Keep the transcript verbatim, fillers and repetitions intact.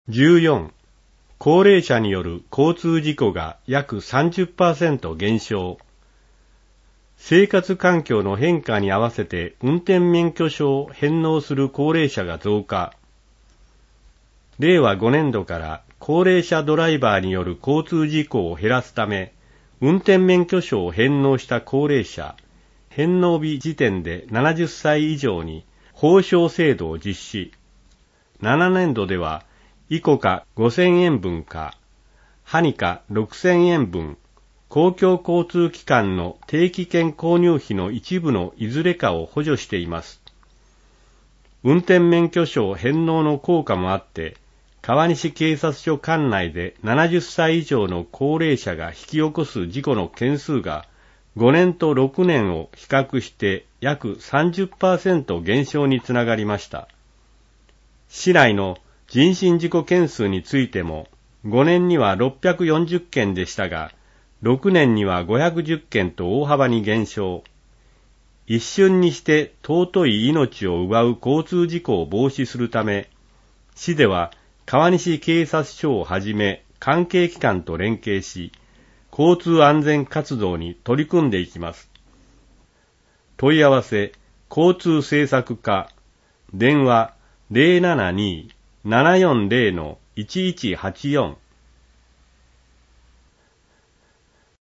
じゅうよん、高齢者による交通事故が約 さんじゅっパーセント 減少。生活環境の変化に合わせて運転免許証を返納する高齢者が増加。れいわごねんどから高齢者ドライバーによる交通事故を減らすため、運転免許証を返納した高齢者、返納日時点でななじゅっさい以上に報奨制度を実施。ななねんどでは、イコカごせんえんぶんか、ハニカろくせんえんぶん、公共交通機関の定期券購入費の一部のいずれかを補助しています。運転免許証返納の効果もあって、川西警察署管内でななじゅっさい以上の高齢者が引き起こす事故の件数がごねんとろくねんを比較して約 さんじゅっパーセント 減少につながりました。市内の人身事故件数についてもごねんにはろっぴゃくよんじゅっけんでしたが、ろくねんにはごひゃくじゅっけんと大幅に減少。一瞬にして尊い命を奪う交通事故を防止するため、市では川西警察署をはじめ関係機関と連携し、交通安全活動に取り組んでいきます。問い合わせ、交通政策課、電話 ゼロななにー ななよんゼロ のいちいちはちよん